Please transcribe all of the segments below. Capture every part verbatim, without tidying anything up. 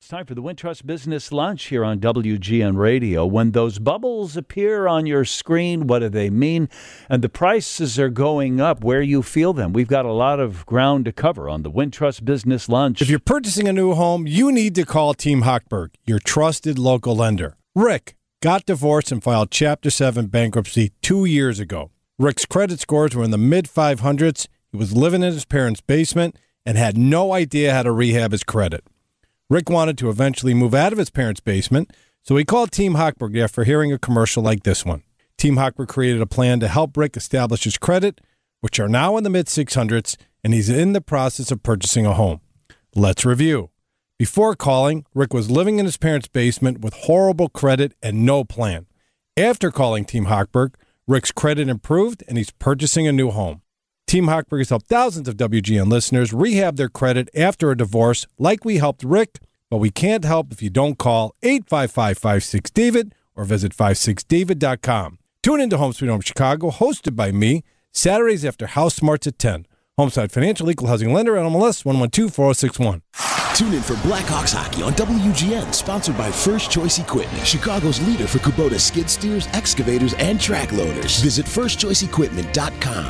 It's time for the Wintrust Business Lunch here on W G N Radio. When those bubbles appear on your screen, what do they mean? And the prices are going up. Where you feel them? We've got a lot of ground to cover on the Wintrust Business Lunch. If you're purchasing a new home, you need to call Team Hochberg, your trusted local lender. Rick got divorced and filed Chapter seven bankruptcy two years ago. Rick's credit scores were in the mid five hundreds. He was living in his parents' basement and had no idea how to rehab his credit. Rick wanted to eventually move out of his parents' basement, so he called Team Hochberg after hearing a commercial like this one. Team Hochberg created a plan to help Rick establish his credit, which are now in the mid six hundreds, and he's in the process of purchasing a home. Let's review. Before calling, Rick was living in his parents' basement with horrible credit and no plan. After calling Team Hochberg, Rick's credit improved, and he's purchasing a new home. Team Hochberg has helped thousands of W G N listeners rehab their credit after a divorce, like we helped Rick, but we can't help if you don't call eight five five, five six, David or visit five six david dot com. Tune into Home Sweet Home Chicago, hosted by me, Saturdays after House Smarts at ten. Homeside Financial Equal Housing Lender, N M L S one one two four zero six one. Tune in for Blackhawks hockey on W G N, sponsored by First Choice Equipment, Chicago's leader for Kubota skid steers, excavators, and track loaders. Visit first choice equipment dot com.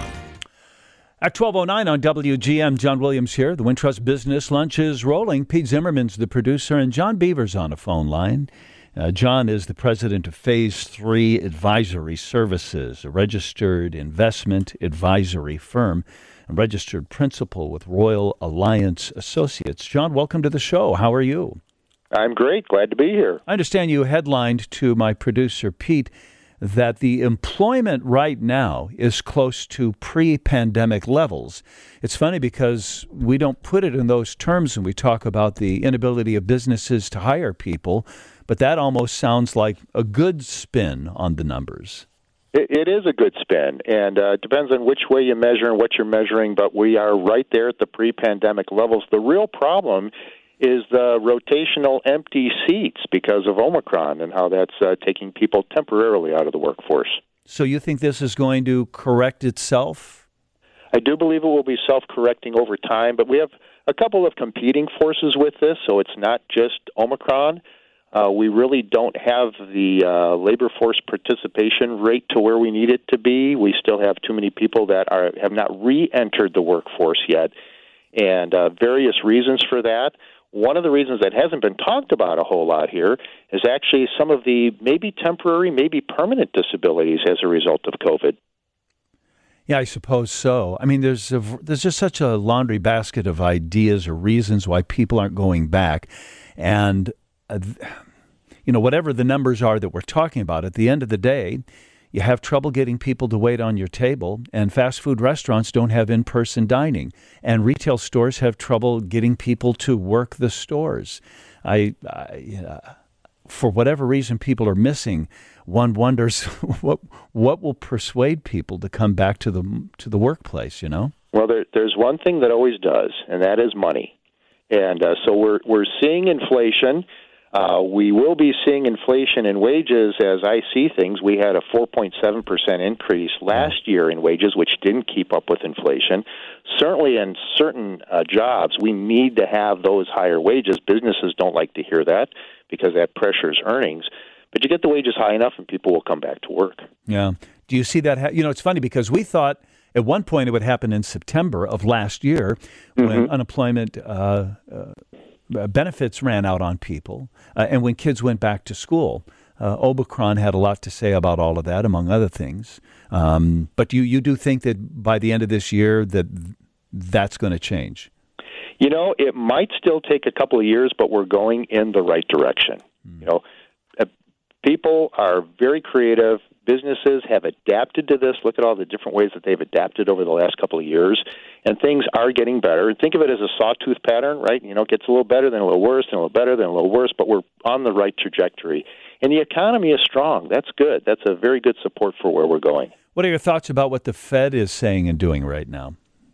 At twelve oh nine on W G M, John Williams here. The Wintrust Business Lunch is rolling. Pete Zimmerman's the producer, and John Beaver's on a phone line. Uh, John is the president of Phase three Advisory Services, a registered investment advisory firm, and registered principal with Royal Alliance Associates. John, welcome to the show. How are you? I'm great. Glad to be here. I understand you headlined to my producer, Pete, that the employment right now is close to pre-pandemic levels. It's funny because we don't put it in those terms when we talk about the inability of businesses to hire people, but that almost sounds like a good spin on the numbers. It, it is a good spin, and uh, it depends on which way you measure and what you're measuring, but we are right there at the pre-pandemic levels. The real problem is the rotational empty seats because of Omicron and how that's uh, taking people temporarily out of the workforce. So you think this is going to correct itself? I do believe it will be self-correcting over time, but we have a couple of competing forces with this, so it's not just Omicron. Uh, we really don't have the uh, labor force participation rate to where we need it to be. We still have too many people that are have not re-entered the workforce yet, and uh, various reasons for that. One of the reasons that hasn't been talked about a whole lot here is actually some of the maybe temporary, maybe permanent disabilities as a result of COVID. Yeah, I suppose so. I mean, there's a, there's just such a laundry basket of ideas or reasons why people aren't going back. And, uh, you know, whatever the numbers are that we're talking about, at the end of the day, you have trouble getting people to wait on your table, and fast food restaurants don't have in-person dining, and retail stores have trouble getting people to work the stores. I, I uh, for whatever reason people are missing, one wonders what what will persuade people to come back to the to the workplace. You know. Well, there, there's one thing that always does, and that is money, and uh, so we're we're seeing inflation. Uh, we will be seeing inflation in wages as I see things. We had a four point seven percent increase last year in wages, which didn't keep up with inflation. Certainly in certain uh, jobs, we need to have those higher wages. Businesses don't like to hear that because that pressures earnings. But you get the wages high enough and people will come back to work. Yeah. Do you see that? Ha- you know, it's funny because we thought at one point it would happen in September of last year when mm-hmm. unemployment uh, uh benefits ran out on people, uh, and when kids went back to school. Uh, Omicron had a lot to say about all of that, among other things. Um, but you, you do think that by the end of this year that that's going to change? You know, it might still take a couple of years, but we're going in the right direction. Mm. You know, uh, people are very creative. Businesses have adapted to this. Look at all the different ways that they've adapted over the last couple of years, and things are getting better. Think of it as a sawtooth pattern, right? You know, it gets a little better, then a little worse, then a little better, then a little worse, but we're on the right trajectory. And the economy is strong. That's good. That's a very good support for where we're going. What are your thoughts about what the Fed is saying and doing right now?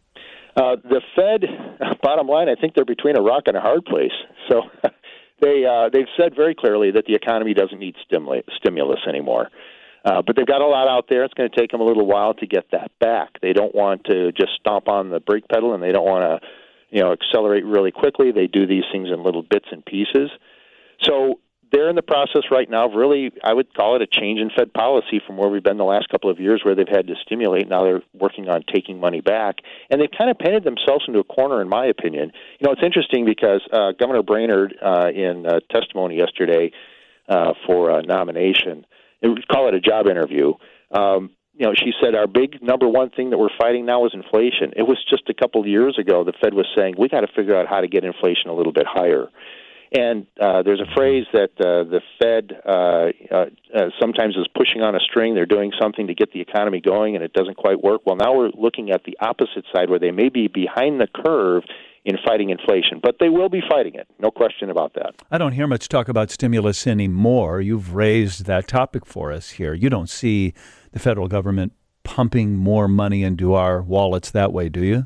Uh, the Fed, bottom line, I think they're between a rock and a hard place. So they, uh, they've said very clearly that the economy doesn't need stimulus, stimulus anymore. Uh, but they've got a lot out there. It's going to take them a little while to get that back. They don't want to just stomp on the brake pedal, and they don't want to, you know, accelerate really quickly. They do these things in little bits and pieces. So they're in the process right now of really, I would call it a change in Fed policy from where we've been the last couple of years where they've had to stimulate. Now they're working on taking money back. And they've kind of painted themselves into a corner, in my opinion. You know, it's interesting because uh, Governor Brainerd, uh, in uh, testimony yesterday uh, for a nomination, we call it a job interview, um, you know, she said our big number one thing that we're fighting now is inflation. It was just a couple of years ago the Fed was saying we got to figure out how to get inflation a little bit higher. And uh, there's a phrase that uh, the Fed uh, uh, uh, sometimes is pushing on a string. They're doing something to get the economy going, and it doesn't quite work. Well, now we're looking at the opposite side where they may be behind the curve in fighting inflation. But they will be fighting it, no question about that. I don't hear much talk about stimulus anymore. You've raised that topic for us here. You don't see the federal government pumping more money into our wallets that way, do you?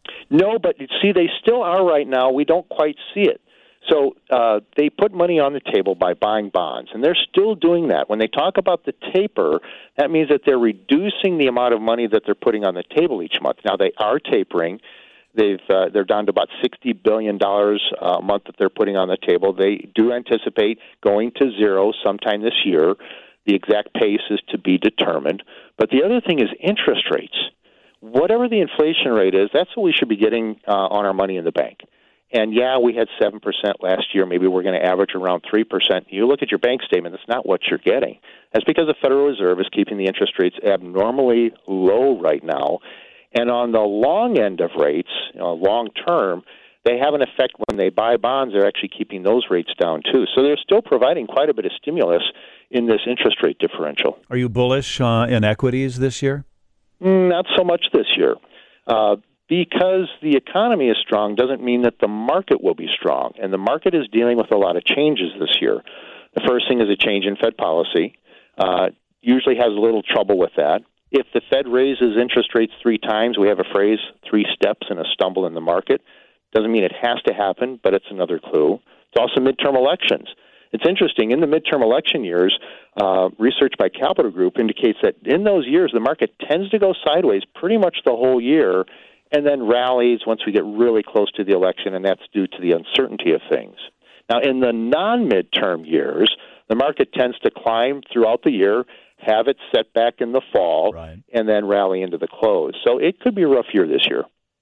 No, but see, they still are right now. We don't quite see it. So uh, they put money on the table by buying bonds, and they're still doing that. When they talk about the taper, that means that they're reducing the amount of money that they're putting on the table each month. Now, they are tapering. They've uh, they're down to about sixty billion dollars a month that they're putting on the table. They do anticipate going to zero sometime this year. The exact pace is to be determined. But the other thing is interest rates. Whatever the inflation rate is, that's what we should be getting uh, on our money in the bank. And, yeah, we had seven percent last year. Maybe we're going to average around three percent. You look at your bank statement, that's not what you're getting. That's because the Federal Reserve is keeping the interest rates abnormally low right now. And on the long end of rates, you know, long term, they have an effect when they buy bonds. They're actually keeping those rates down, too. So they're still providing quite a bit of stimulus in this interest rate differential. Are you bullish uh, in equities this year? Mm, not so much this year. Uh, Because the economy is strong doesn't mean that the market will be strong, and the market is dealing with a lot of changes this year. The first thing is a change in Fed policy. Uh, usually has a little trouble with that. If the Fed raises interest rates three times, we have a phrase, three steps and a stumble in the market. Doesn't mean it has to happen, but it's another clue. It's also midterm elections. It's interesting. In the midterm election years, uh, research by Capital Group indicates that in those years, the market tends to go sideways pretty much the whole year, and then rallies once we get really close to the election, and that's due to the uncertainty of things. Now, in the non-midterm years, the market tends to climb throughout the year, have its setback in the fall, right, and then rally into the close. So it could be a rough year this year.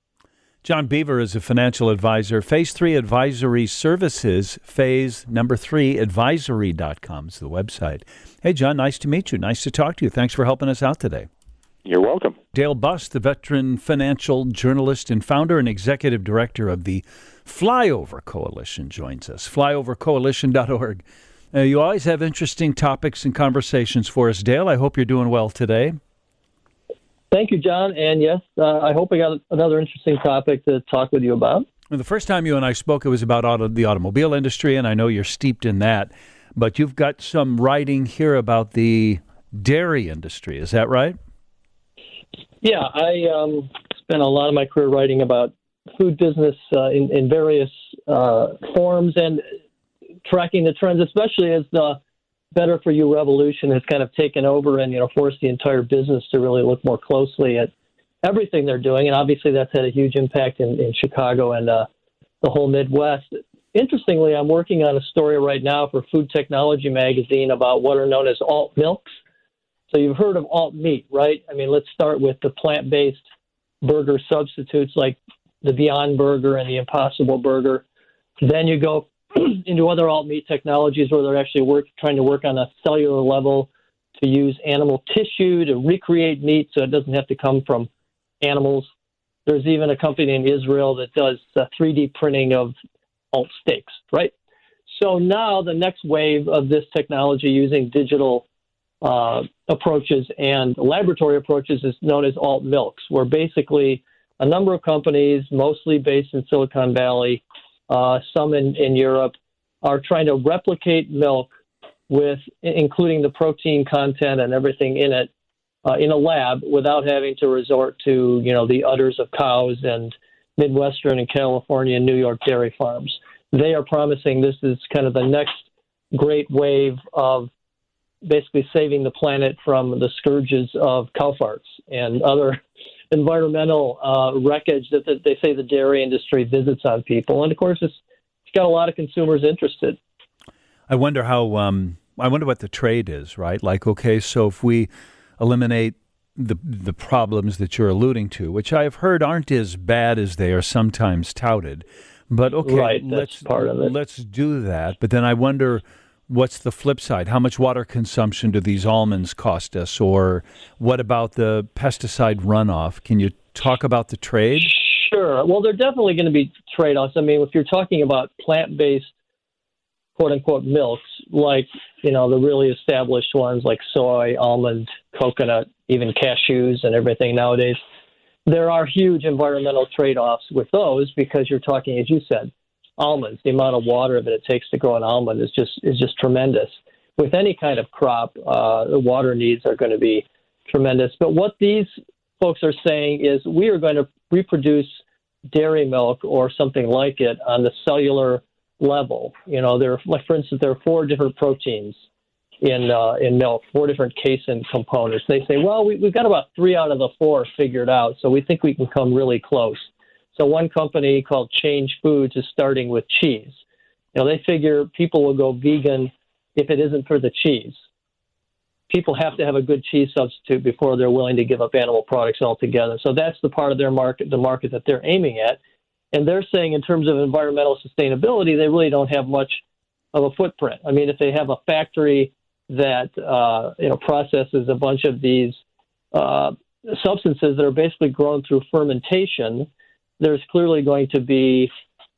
John Beaver is a financial advisor. Phase three Advisory Services, phase number three advisory dot com is the website. Hey, John, nice to meet you. Nice to talk to you. Thanks for helping us out today. You're welcome. Dale Bust, the veteran financial journalist and founder and executive director of the Flyover Coalition, joins us. flyover coalition dot org. Uh, you always have interesting topics and conversations for us, Dale. I hope you're doing well today. Thank you, John. And yes, uh, I hope I got another interesting topic to talk with you about. Well, the first time you and I spoke, it was about auto, the automobile industry, and I know you're steeped in that. But you've got some writing here about the dairy industry. Is that right? Yeah, I um, spent a lot of my career writing about food business uh, in, in various uh, forms and tracking the trends, especially as the Better For You revolution has kind of taken over and, you know, forced the entire business to really look more closely at everything they're doing. And obviously that's had a huge impact in, in Chicago and uh, the whole Midwest. Interestingly, I'm working on a story right now for Food Technology Magazine about what are known as alt milks. So you've heard of alt meat, right? I mean, let's start with the plant-based burger substitutes like the Beyond Burger and the Impossible Burger. Then you go into other alt meat technologies where they're actually work, trying to work on a cellular level to use animal tissue to recreate meat so it doesn't have to come from animals. There's even a company in Israel that does uh, three D printing of alt steaks, right? So now the next wave of this technology using digital uh, approaches and laboratory approaches is known as alt milks, where basically a number of companies, mostly based in Silicon Valley, uh, some in, in Europe, are trying to replicate milk with including the protein content and everything in it uh, in a lab without having to resort to, you know, the udders of cows and Midwestern and California and New York dairy farms. They are promising this is kind of the next great wave of basically saving the planet from the scourges of cow farts and other environmental uh, wreckage that, that they say the dairy industry visits on people. And, of course, it's, it's got a lot of consumers interested. I wonder how, um, I wonder what the trade is, right? Like, okay, so if we eliminate the the problems that you're alluding to, which I've heard aren't as bad as they are sometimes touted, but okay, right, let's, part of it. let's do that. But then I wonder, what's the flip side? How much water consumption do these almonds cost us? Or what about the pesticide runoff? Can you talk about the trade? Sure. Well, there are definitely going to be trade-offs. I mean, if you're talking about plant-based, quote-unquote, milks, like, you know, the really established ones like soy, almond, coconut, even cashews and everything nowadays, there are huge environmental trade-offs with those because you're talking, as you said, almonds. The amount of water that it takes to grow an almond is just is just tremendous. With any kind of crop, uh, the water needs are going to be tremendous. But what these folks are saying is we are going to reproduce dairy milk or something like it on the cellular level. You know, there, like for instance, there are four different proteins in uh, in milk, four different casein components. They say, well, we, we've got about three out of the four figured out, so we think we can come really close. So one company called Change Foods is starting with cheese. You know, they figure people will go vegan if it isn't for the cheese. People have to have a good cheese substitute before they're willing to give up animal products altogether. So that's the part of their market, the market that they're aiming at. And they're saying in terms of environmental sustainability, they really don't have much of a footprint. I mean, if they have a factory that, uh, you know, processes a bunch of these uh, substances that are basically grown through fermentation, there's clearly going to be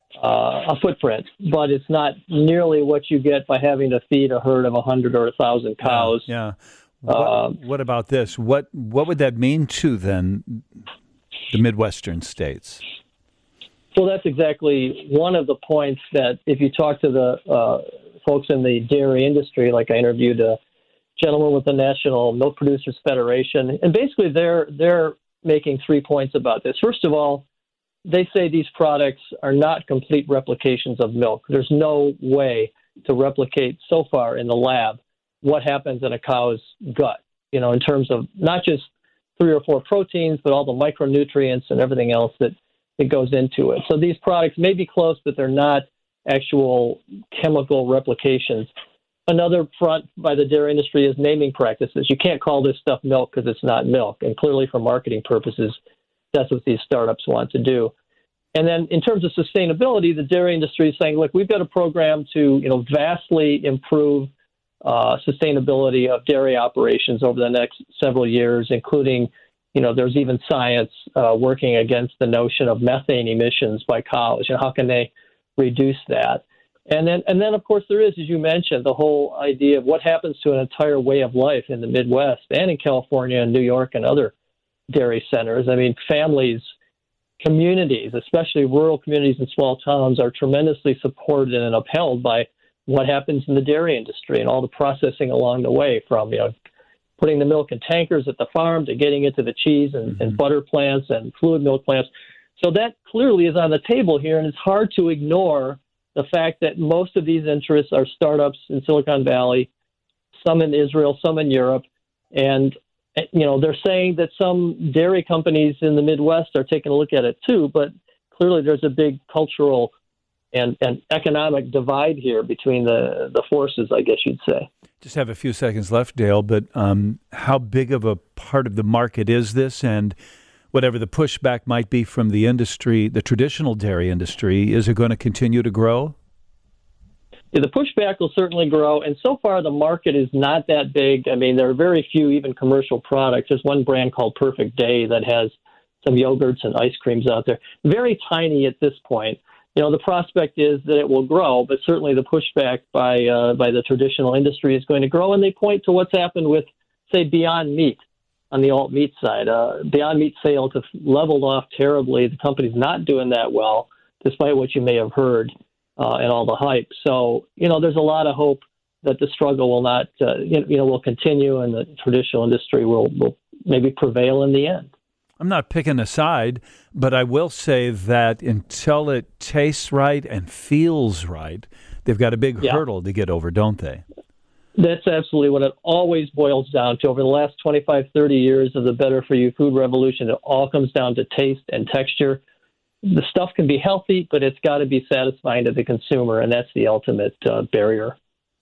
uh, a footprint, but it's not nearly what you get by having to feed a herd of a hundred or a thousand cows. Yeah. yeah. What, uh, what about this? What what would that mean to then the Midwestern states? Well, that's exactly one of the points that if you talk to the uh, folks in the dairy industry, like I interviewed a gentleman with the National Milk Producers Federation, and basically they're they're making three points about this. First of all, they say these products are not complete replications of milk. There's no way to replicate so far in the lab what happens in a cow's gut, you know, in terms of not just three or four proteins, but all the micronutrients and everything else that, that goes into it. So these products may be close, but they're not actual chemical replications. Another front by the dairy industry is naming practices. You can't call this stuff milk because it's not milk. And clearly for marketing purposes, that's what these startups want to do. And then in terms of sustainability, the dairy industry is saying, look, we've got a program to, you know, vastly improve uh, sustainability of dairy operations over the next several years, including, you know, there's even science uh, working against the notion of methane emissions by cows. You know, how can they reduce that? And then, and then, of course, there is, as you mentioned, the whole idea of what happens to an entire way of life in the Midwest and in California and New York and other dairy centers. I mean, families, communities, especially rural communities and small towns, are tremendously supported and upheld by what happens in the dairy industry and all the processing along the way, from, you know, putting the milk in tankers at the farm to getting it to the cheese and, mm-hmm. and butter plants and fluid milk plants. So that clearly is on the table here, and it's hard to ignore the fact that most of these interests are startups in Silicon Valley, some in Israel, some in Europe, and you know, they're saying that some dairy companies in the Midwest are taking a look at it too, but clearly there's a big cultural and, and economic divide here between the, the forces, I guess you'd say. Just have a few seconds left, Dale, but um, how big of a part of the market is this? And whatever the pushback might be from the industry, the traditional dairy industry, is it going to continue to grow? Yeah, the pushback will certainly grow, and so far the market is not that big. I mean, there are very few even commercial products. There's one brand called Perfect Day that has some yogurts and ice creams out there. Very tiny at this point. You know, the prospect is that it will grow, but certainly the pushback by uh, by the traditional industry is going to grow, and they point to what's happened with, say, Beyond Meat on the alt meat side. Uh, Beyond Meat sales have leveled off terribly. The company's not doing that well, despite what you may have heard. Uh, and all the hype. So, you know, there's a lot of hope that the struggle will not, uh, you, you know, will continue, and the traditional industry will, will maybe prevail in the end. I'm not picking a side, but I will say that until it tastes right and feels right, they've got a big yeah. hurdle to get over, don't they? That's absolutely what it always boils down to. Over the last twenty-five, thirty years of the Better For You food revolution, it all comes down to taste and texture. The stuff can be healthy, but it's got to be satisfying to the consumer, and that's the ultimate uh, barrier.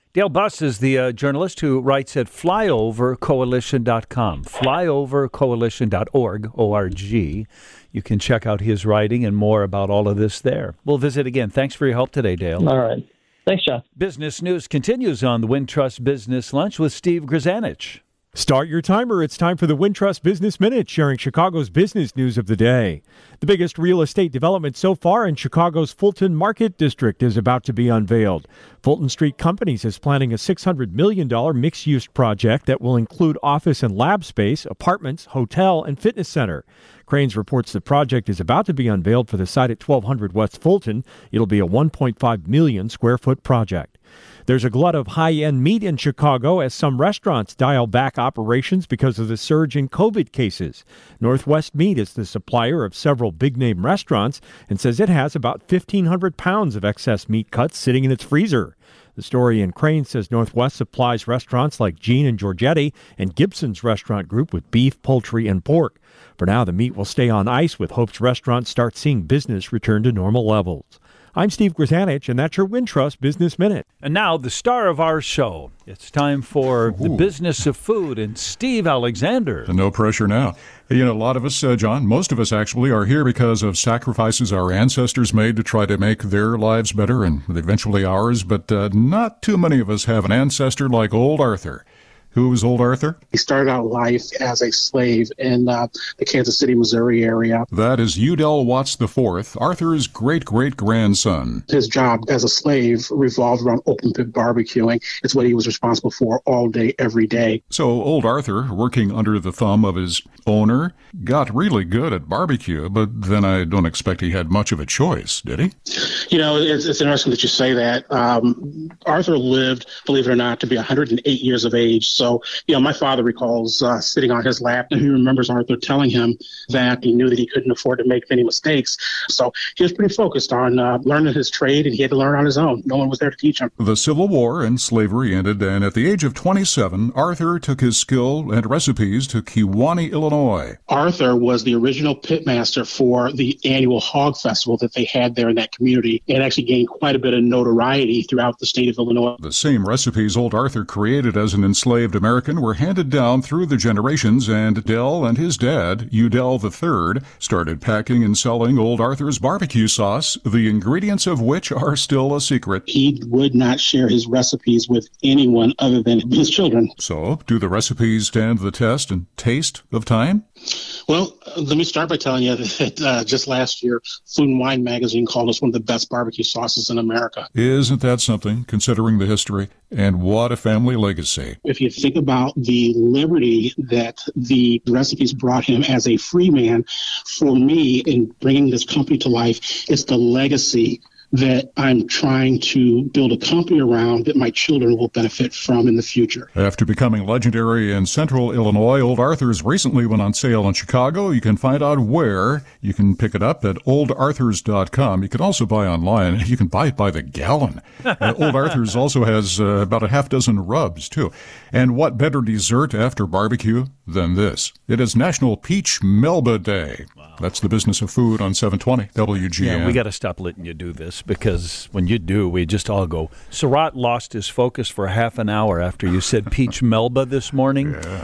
Dale Buss is the uh, journalist who writes at flyover coalition dot com, flyover coalition dot org, O R G. You can check out his writing and more about all of this there. We'll visit again. Thanks for your help today, Dale. All right. Thanks, John. Business News continues on the Wintrust Business Lunch with Steve Grzanich. Start your timer. It's time for the Wintrust Business Minute, sharing Chicago's business news of the day. The biggest real estate development so far in Chicago's Fulton Market District is about to be unveiled. Fulton Street Companies is planning a six hundred million dollars mixed-use project that will include office and lab space, apartments, hotel, and fitness center. Cranes reports the project is about to be unveiled for the site at twelve hundred West Fulton. It'll be a one point five million square foot project. There's a glut of high-end meat in Chicago as some restaurants dial back operations because of the surge in COVID cases. Northwest Meat is the supplier of several big-name restaurants and says it has about fifteen hundred pounds of excess meat cuts sitting in its freezer. The story in Crane says Northwest supplies restaurants like Gene and Giorgetti and Gibson's Restaurant Group with beef, poultry, and pork. For now, the meat will stay on ice with hopes restaurants start seeing business return to normal levels. I'm Steve Grzanich, and that's your Wintrust Business Minute. And now, the star of our show. It's time for Ooh. the business of food and Steve Alexander. No pressure now. You know, a lot of us, uh, John, most of us actually are here because of sacrifices our ancestors made to try to make their lives better and eventually ours. But uh, not too many of us have an ancestor like Old Arthur. Who was Old Arthur? He started out life as a slave in uh, the Kansas City, Missouri area. That is Udell Watts the Fourth, Arthur's great-great-grandson. His job as a slave revolved around open pit barbecuing. It's what he was responsible for all day, every day. So Old Arthur, working under the thumb of his owner, got really good at barbecue, but then I don't expect he had much of a choice, did he? You know, it's, it's interesting that you say that. Um, Arthur lived, believe it or not, to be one hundred eight years of age. So, you know, my father recalls uh, sitting on his lap, and he remembers Arthur telling him that he knew that he couldn't afford to make many mistakes. So he was pretty focused on uh, learning his trade, and he had to learn on his own. No one was there to teach him. The Civil War and slavery ended, and at the age of twenty-seven, Arthur took his skill and recipes to Kewanee, Illinois. Arthur was the original pitmaster for the annual hog festival that they had there in that community, and actually gained quite a bit of notoriety throughout the state of Illinois. The same recipes Old Arthur created as an enslaved American were handed down through the generations, and Dell and his dad, Udell the Third, started packing and selling Old Arthur's barbecue sauce, the ingredients of which are still a secret. He would not share his recipes with anyone other than his children. So, do the recipes stand the test and taste of time? Well, uh, let me start by telling you that uh, just last year, Food and Wine magazine called us one of the best barbecue sauces in America. Isn't that something, considering the history? And what a family legacy. If you think about the liberty that the recipes brought him as a free man, for me, in bringing this company to life, it's the legacy that I'm trying to build a company around that my children will benefit from in the future. After becoming legendary in central Illinois, Old Arthur's recently went on sale in Chicago. You can find out where. You can pick it up at old arthurs dot com. You can also buy online. You can buy it by the gallon. uh, Old Arthur's also has uh, about a half dozen rubs, too. And what better dessert after barbecue than this? It is National Peach Melba Day. Wow. That's the business of food on seven twenty W G N. Yeah, we got to stop letting you do this, because when you do, we just all go. Surratt lost his focus for half an hour after you said peach Melba this morning. Yeah.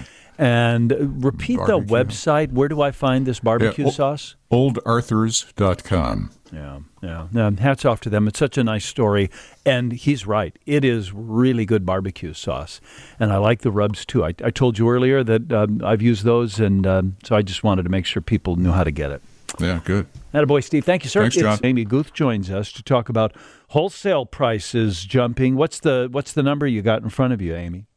And repeat Barbecue. the website. Where do I find this barbecue Yeah, o- sauce? old arthurs dot com. Yeah, yeah, yeah. Hats off to them. It's such a nice story. And he's right. It is really good barbecue sauce. And I like the rubs, too. I, I told you earlier that um, I've used those, and um, so I just wanted to make sure people knew how to get it. Yeah, good. Attaboy, Steve. Thank you, sir. Thanks, John. It's Amy Guth joins us to talk about wholesale prices jumping. What's the what's the number you got in front of you, Amy?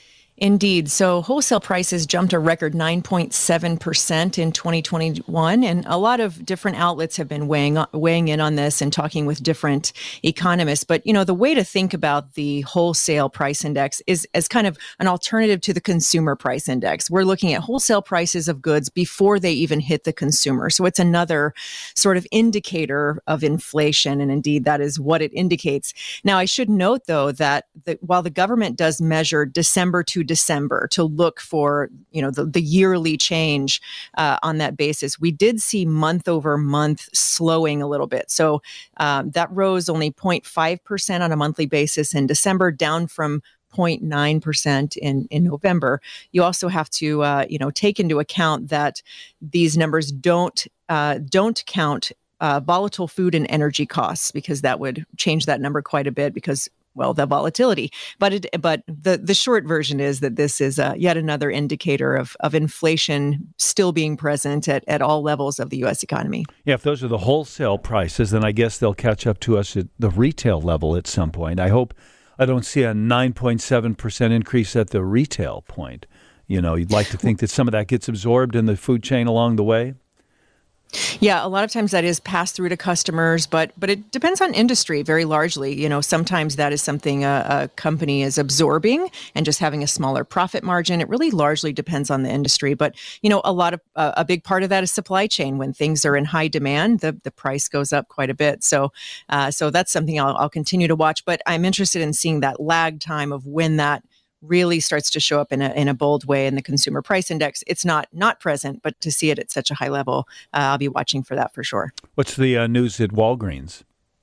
Indeed. So wholesale prices jumped a record nine point seven percent in twenty twenty-one. And a lot of different outlets have been weighing, weighing in on this and talking with different economists. But, you know, the way to think about the wholesale price index is as kind of an alternative to the consumer price index. We're looking at wholesale prices of goods before they even hit the consumer. So it's another sort of indicator of inflation. And indeed, that is what it indicates. Now, I should note, though, that the, while the government does measure December to December to look for, you know, the, the yearly change uh, on that basis, we did see month over month slowing a little bit. So um, that rose only zero point five percent on a monthly basis in December, down from zero point nine percent in, in November. You also have to, uh, you know, take into account that these numbers don't uh, don't count uh, volatile food and energy costs, because that would change that number quite a bit because, well, the volatility. But it, but the, the short version is that this is uh, yet another indicator of, of inflation still being present at, at all levels of the U S economy. Yeah, if those are the wholesale prices, then I guess they'll catch up to us at the retail level at some point. I hope I don't see a nine point seven percent increase at the retail point. You know, you'd like to think that some of that gets absorbed in the food chain along the way. Yeah, a lot of times that is passed through to customers, but but it depends on industry very largely. You know, sometimes that is something a, a company is absorbing and just having a smaller profit margin. It really largely depends on the industry. But, you know, a lot of uh, a big part of that is supply chain. When things are in high demand, the, the price goes up quite a bit. So uh, so that's something I'll, I'll continue to watch. But I'm interested in seeing that lag time of when that really starts to show up in a in a bold way in the consumer price index. It's not not present, but to see it at such a high level, uh, I'll be watching for that for sure. What's the uh, news at Walgreens?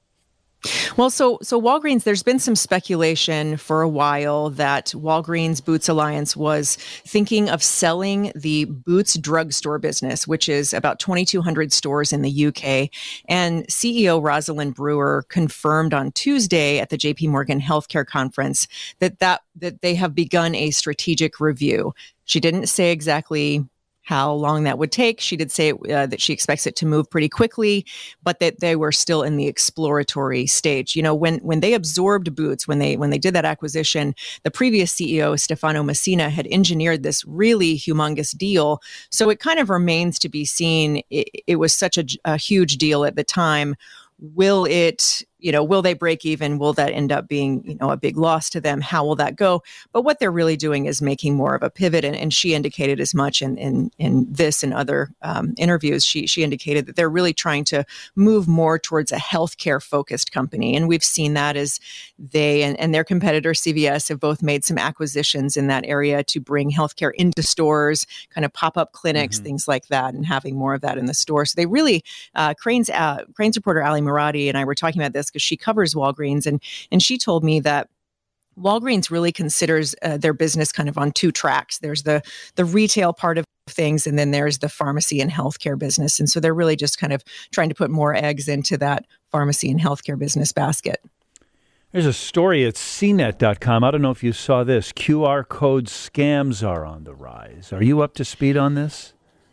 Well, so so Walgreens, there's been some speculation for a while that Walgreens Boots Alliance was thinking of selling the Boots drugstore business, which is about twenty-two hundred stores in the U K. And C E O Rosalind Brewer confirmed on Tuesday at the J P Morgan Healthcare Conference that, that, that they have begun a strategic review. She didn't say exactly how long that would take. She did say uh, that she expects it to move pretty quickly, but that they were still in the exploratory stage. You know, when when they absorbed Boots, when they when they did that acquisition, the previous C E O, Stefano Messina, had engineered this really humongous deal. So it kind of remains to be seen. It, it was such a, a huge deal at the time. Will it, you know, will they break even? Will that end up being, you know, a big loss to them? How will that go? But what they're really doing is making more of a pivot. And, and she indicated as much in, in, in this and other um, interviews. She, she indicated that they're really trying to move more towards a healthcare focused company. And we've seen that as they and, and their competitor C V S have both made some acquisitions in that area to bring healthcare into stores, kind of pop-up clinics, mm-hmm. things like that, and having more of that in the store. So they really, uh, Crane's, uh, Crane's reporter Ali Murati and I were talking about this because she covers Walgreens, and and she told me that Walgreens really considers uh, their business kind of on two tracks. There's the the retail part of things, and then there's the pharmacy and healthcare business. And so they're really just kind of trying to put more eggs into that pharmacy and healthcare business basket. There's a story at C net dot com. I don't know if you saw this. Q R code scams are on the rise. Are you up to speed on this?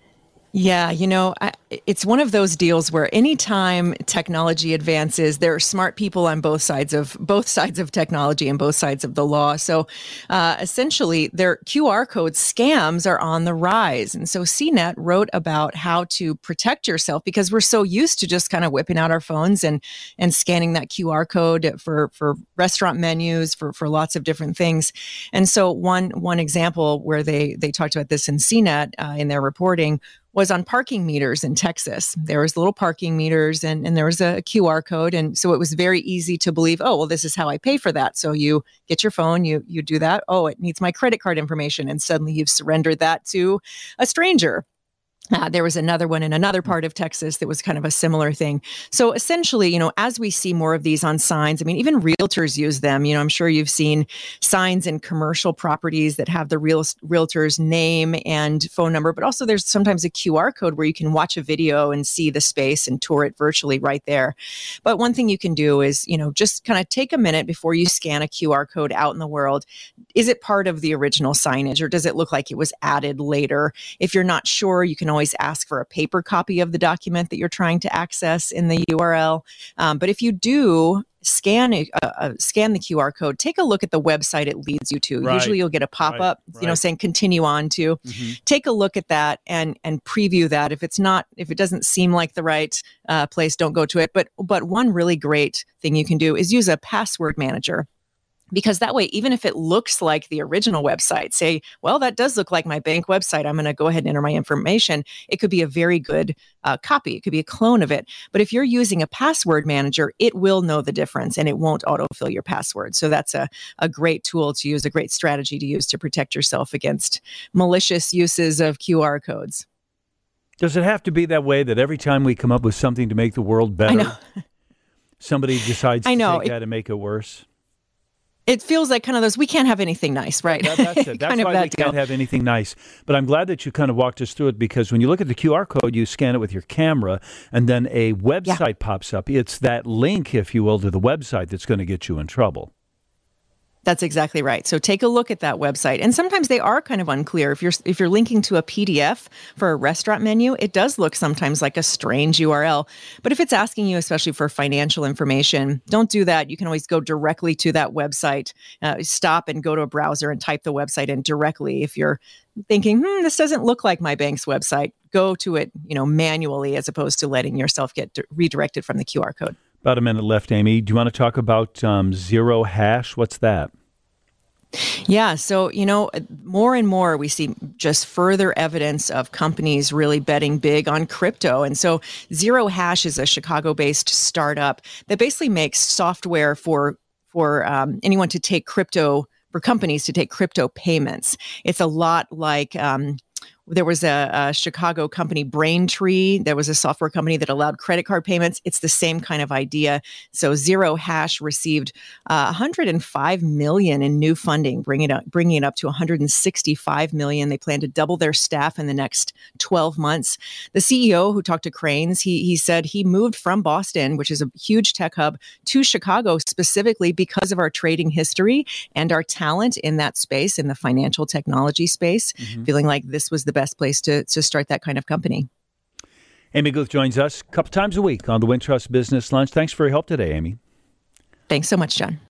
Yeah, you know, I, it's one of those deals where anytime technology advances, there are smart people on both sides of both sides of technology and both sides of the law. So uh, essentially, their Q R code scams are on the rise. And so C net wrote about how to protect yourself, because we're so used to just kind of whipping out our phones and and scanning that Q R code for, for restaurant menus, for, for lots of different things. And so one one example where they, they talked about this in C net uh, in their reporting was on parking meters in Texas. There was little parking meters and, and there was a Q R code. And so it was very easy to believe, oh, well, this is how I pay for that. So you get your phone, you you do that. Oh, it needs my credit card information. And suddenly you've surrendered that to a stranger. Uh, there was another one in another part of Texas that was kind of a similar thing. So essentially, you know, as we see more of these on signs, I mean, even realtors use them. You know, I'm sure you've seen signs in commercial properties that have the real realtor's name and phone number, but also there's sometimes a Q R code where you can watch a video and see the space and tour it virtually right there. But one thing you can do is, you know, just kind of take a minute before you scan a Q R code out in the world. Is it part of the original signage, or does it look like it was added later? If you're not sure, you can always ask for a paper copy of the document that you're trying to access in the U R L. Um, but if you do scan a, uh, scan the Q R code, take a look at the website it leads you to. Right. Usually you'll get a pop-up, right. you know, right. saying continue on to. Mm-hmm. Take a look at that and and preview that. If it's not, if it doesn't seem like the right uh, place, don't go to it. But but one really great thing you can do is use a password manager. Because that way, even if it looks like the original website, say, well, that does look like my bank website, I'm going to go ahead and enter my information. It could be a very good uh, copy. It could be a clone of it. But if you're using a password manager, it will know the difference and it won't autofill your password. So that's a, a great tool to use, a great strategy to use to protect yourself against malicious uses of Q R codes. Does it have to be that way that every time we come up with something to make the world better, I know. somebody decides I know. to take It, that and make it worse? It feels like kind of those, we can't have anything nice, right? That, that's it. That's kind why of we that can't deal. have anything nice. But I'm glad that you kind of walked us through it, because when you look at the Q R code, you scan it with your camera, and then a website yeah. pops up. It's that link, if you will, to the website that's going to get you in trouble. That's exactly right. So take a look at that website. And sometimes they are kind of unclear. If you're if you're linking to a P D F for a restaurant menu, it does look sometimes like a strange U R L. But if it's asking you, especially for financial information, don't do that. You can always go directly to that website. Uh, stop and go to a browser and type the website in directly. If you're thinking, hmm, this doesn't look like my bank's website, go to it, you know, manually, as opposed to letting yourself get d- redirected from the Q R code. About a minute left, Amy. Do you want to talk about um, Zero Hash? What's that? Yeah. So, you know, more and more we see just further evidence of companies really betting big on crypto. And so Zero Hash is a Chicago-based startup that basically makes software for for um, anyone to take crypto, for companies to take crypto payments. It's a lot like... Um, There was a, a Chicago company, Braintree. There was a software company that allowed credit card payments. It's the same kind of idea. So Zero Hash received uh, one hundred five million dollars in new funding, bringing it up, bringing it up to one hundred sixty-five million dollars. They plan to double their staff in the next twelve months. The C E O who talked to Crain's, he he said he moved from Boston, which is a huge tech hub, to Chicago specifically because of our trading history and our talent in that space, in the financial technology space, mm-hmm. feeling like this was the best place to, to start that kind of company. Amy Guth joins us a couple times a week on the Wintrust Business Lunch. Thanks for your help today, Amy. Thanks so much, John.